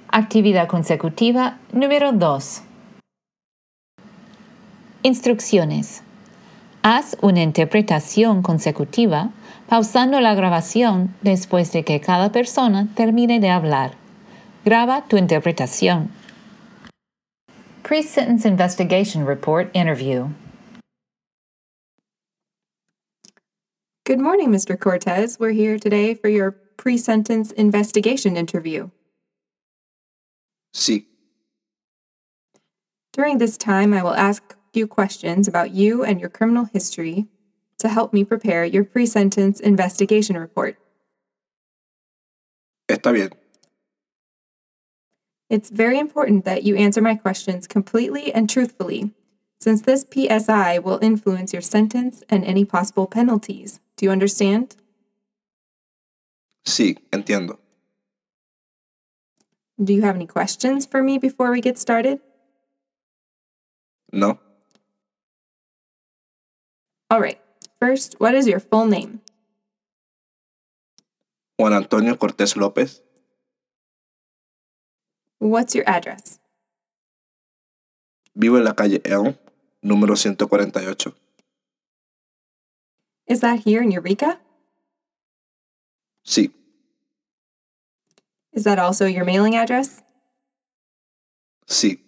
Actividad consecutiva número 2. Instrucciones. Haz una interpretación consecutiva pausando la grabación después de que cada persona termine de hablar. Graba tu interpretación. Pre-sentence investigation report interview. Good morning, Mr. Cortez. We're here today for your pre-sentence investigation interview. Sí, During this time, I will ask you questions about you and your criminal history to help me prepare your pre-sentence investigation report. está bien. It's very important that you answer my questions completely and truthfully, since this PSI will influence your sentence and any possible penalties. Do you understand? Sí, entiendo. Do you have any questions for me before we get started? No, All right. First, what is your full name? Juan Antonio Cortés López, What's your address? vivo en la calle Elm, número 148. Is that here in Eureka? Sí, Is that also your mailing address? sí.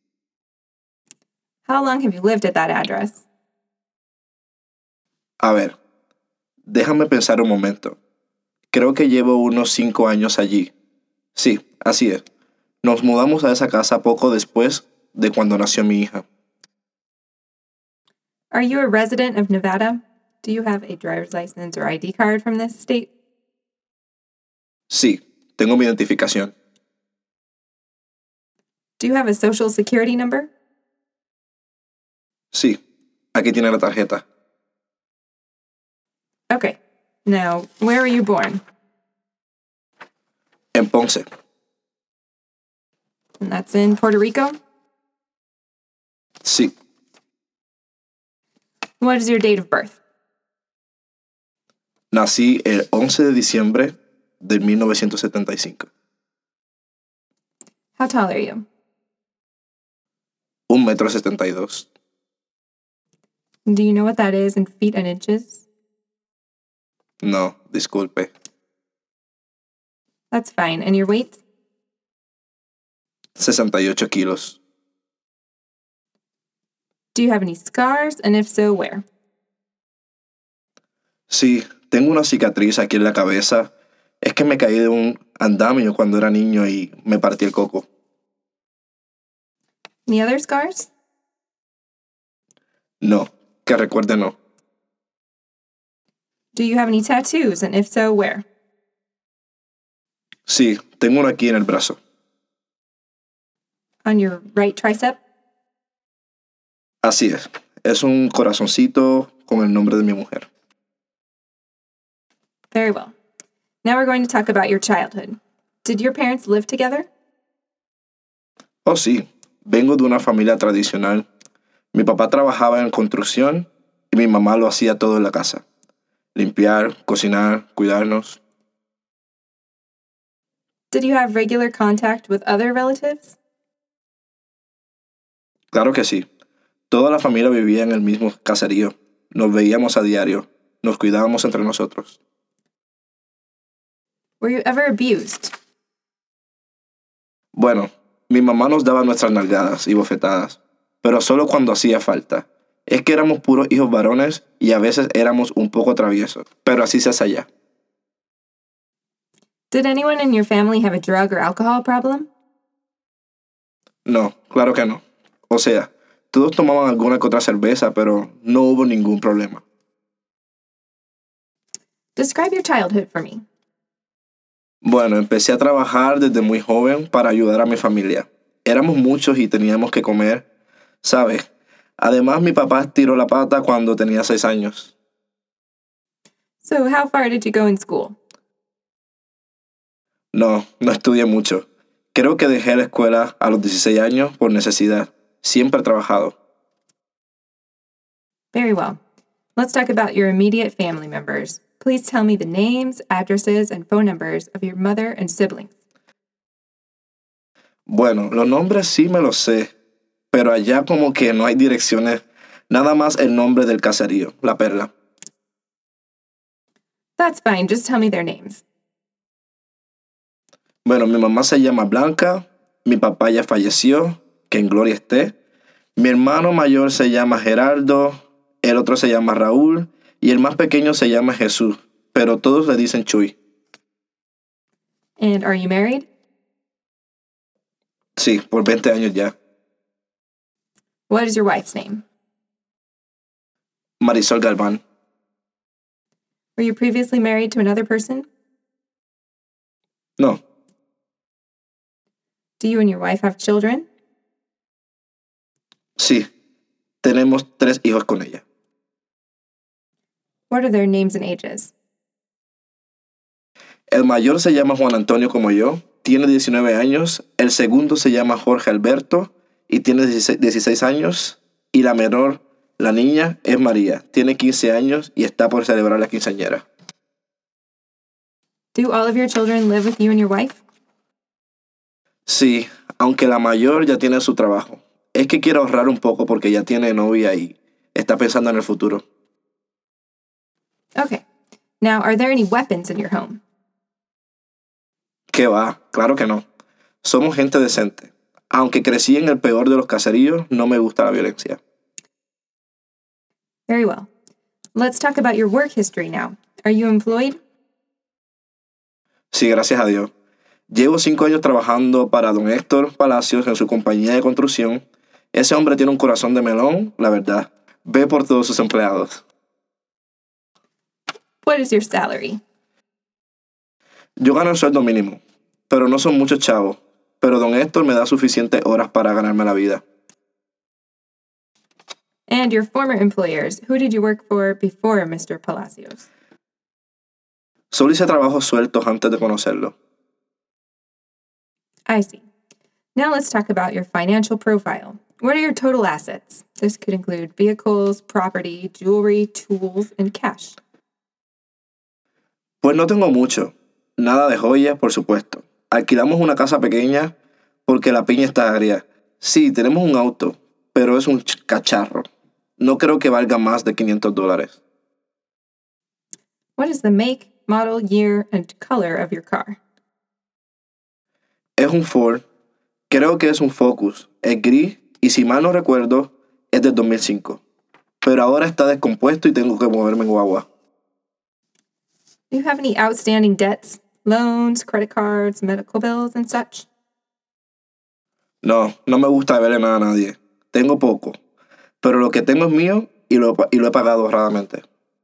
How long have you lived at that address? A ver, déjame pensar un momento. Creo que llevo unos 5 años allí. Sí, así es. Nos mudamos a esa casa poco después de cuando nació mi hija. Are you a resident of Nevada? Do you have a driver's license or ID card from this state? Sí, tengo mi identificación. Do you have a social security number? Sí, aquí tiene la tarjeta. Okay. Now, where were you born? En Ponce. And that's in Puerto Rico? Sí, What is your date of birth? nací el 11 de diciembre de 1975. How tall are you? 1,72 m. Do you know what that is in feet and inches? No, disculpe. That's fine. And your weight? 68 kilos. Do you have any scars? And if so, where? Sí, tengo una cicatriz aquí en la cabeza. Es que me caí de un andamio cuando era niño y me partí el coco. Any other scars? No, que recuerde no. Do you have any tattoos? And if so, where? Sí, tengo uno aquí en el brazo. On your right tricep? Así es. Es un corazoncito con el nombre de mi mujer. Very well. Now we're going to talk about your childhood. Did your parents live together? Oh, sí. Vengo de una familia tradicional. Mi papá trabajaba en construcción y mi mamá lo hacía todo en la casa. Limpiar, cocinar, cuidarnos. Did you have regular contact with other relatives? Claro que sí. Toda la familia vivía en el mismo caserío. Nos veíamos a diario. Nos cuidábamos entre nosotros. Were you ever abused? Bueno, mi mamá nos daba nuestras nalgadas y bofetadas, pero solo cuando hacía falta. Es que éramos puros hijos varones y a veces éramos un poco traviesos, pero así se hace allá. Did anyone in your family have a drug or alcohol problem? No, claro que no. O sea, todos tomaban alguna que otra cerveza, pero no hubo ningún problema. Describe your childhood for me. Bueno, empecé a trabajar desde muy joven para ayudar a mi familia. Éramos muchos y teníamos que comer, ¿sabes? Además, mi papá tiró la pata cuando tenía 6 años. So, how far did you go in school? No estudié mucho. Creo que dejé la escuela a los 16 años por necesidad. Siempre he trabajado. Very well. Let's talk about your immediate family members. Please tell me the names, addresses, and phone numbers of your mother and siblings. Bueno, los nombres sí me los sé, pero allá como que no hay direcciones, nada más el nombre del caserío, La Perla. That's fine, just tell me their names. Bueno, mi mamá se llama Blanca, mi papá ya falleció, que en gloria esté. Mi hermano mayor se llama Gerardo, el otro se llama Raúl y el más pequeño se llama Jesús, pero todos le dicen Chuy. And are you married? Sí, por 20 años ya. What is your wife's name? Marisol Galván. Were you previously married to another person? No, Do you and your wife have children? sí, tenemos 3 hijos con ella. What are their names and ages? El mayor se llama Juan Antonio como yo, tiene 19 años. El segundo se llama Jorge Alberto y tiene 16 años. Y la menor, la niña, es María, tiene 15 años y está por celebrar la quinceañera. Do all of your children live with you and your wife? Sí, aunque la mayor ya tiene su trabajo. Es que quiere ahorrar un poco porque ya tiene novia y está pensando en el futuro. Okay. Now, are there any weapons in your home? ¿Qué va? Claro que no. Somos gente decente. Aunque crecí en el peor de los caseríos, no me gusta la violencia. Very well. Let's talk about your work history now. Are you employed? Sí, gracias a Dios. Llevo 5 años trabajando para don Héctor Palacios en su compañía de construcción. Ese hombre tiene un corazón de melón, la verdad. Ve por todos sus empleados. What is your salary? Yo gano el sueldo mínimo, pero no son muchos chavos. Pero don Héctor me da suficientes horas para ganarme la vida. And your former employers, who did you work for before Mr. Palacios? Solo hice trabajos sueltos antes de conocerlo. I see. Now let's talk about your financial profile. What are your total assets? This could include vehicles, property, jewelry, tools, and cash. Pues no tengo mucho. Nada de joyas, por supuesto. Alquilamos una casa pequeña porque la piña está agria. Sí, tenemos un auto, pero es un cacharro. No creo que valga más de $500. What is the make, model, year, and color of your car? Es un Ford. Creo que es un Focus. Es gris y si mal no recuerdo, es del 2005. Pero ahora está descompuesto y tengo que moverme en guagua. Do you have any outstanding debts? Loans, credit cards, medical bills, and such? No, no me gusta deberle nada a nadie. Tengo poco. Pero lo que tengo es mío y lo he pagado honradamente.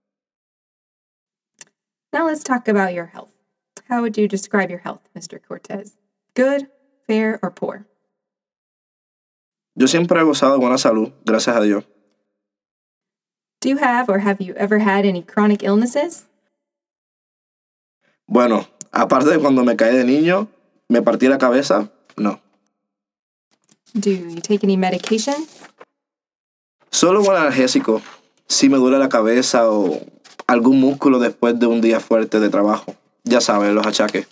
Now let's talk about your health. How would you describe your health, Mr. Cortez? Good, fair, or poor? Yo siempre he gozado de buena salud, gracias a Dios. Do you have or have you ever had any chronic illnesses? Bueno, aparte de cuando me caí de niño, me partí la cabeza, no. Do you take any medication? Solo un analgésico, si me duele la cabeza o algún músculo después de un día fuerte de trabajo. Ya sabes, los achaques.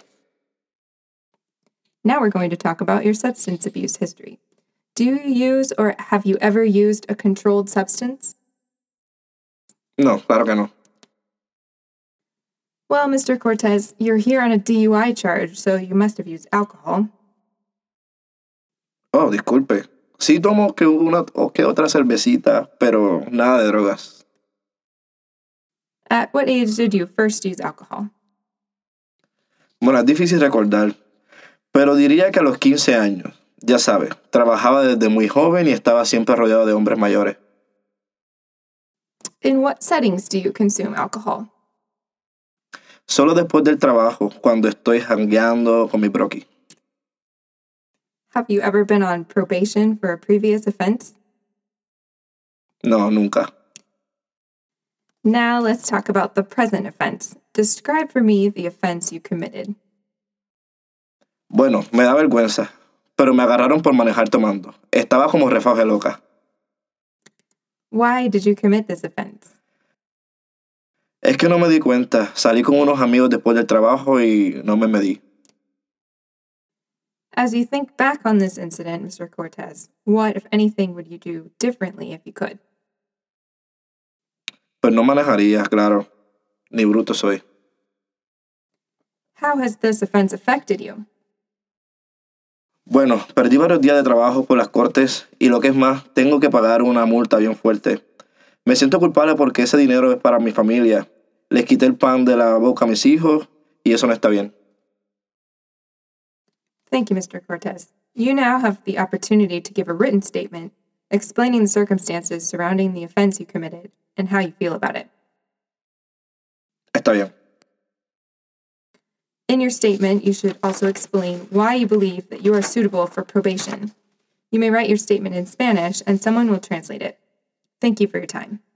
Now we're going to talk about your substance abuse history. Do you use or have you ever used a controlled substance? No, claro que no. Well, Mr. Cortez, you're here on a DUI charge, so you must have used alcohol. Oh, disculpe. Sí tomo que una o que otra cervecita, pero nada de drogas. At what age did you first use alcohol? Bueno, es difícil recordar, pero diría que a los 15 años. Ya sabes, trabajaba desde muy joven y estaba siempre rodeado de hombres mayores. In what settings do you consume alcohol? Solo después del trabajo, cuando estoy jangueando con mi broki. Have you ever been on probation for a previous offense? No, nunca. Now let's talk about the present offense. Describe for me the offense you committed. Bueno, me da vergüenza, pero me agarraron por manejar tomando. Estaba como refaje loca. Why did you commit this offense? Es que no me di cuenta. Salí con unos amigos después del trabajo y no me medí. As you think back on this incident, Mr. Cortez, what, if anything, would you do differently if you could? Pues no manejaría, claro. Ni bruto soy. How has this offense affected you? Bueno, perdí varios días de trabajo por las cortes y lo que es más, tengo que pagar una multa bien fuerte. Me siento culpable porque ese dinero es para mi familia. Les quité el pan de la boca a mis hijos y eso no está bien. Thank you, Mr. Cortez. You now have the opportunity to give a written statement explaining the circumstances surrounding the offense you committed and how you feel about it. Está bien. In your statement, you should also explain why you believe that you are suitable for probation. You may write your statement in Spanish, and someone will translate it. Thank you for your time.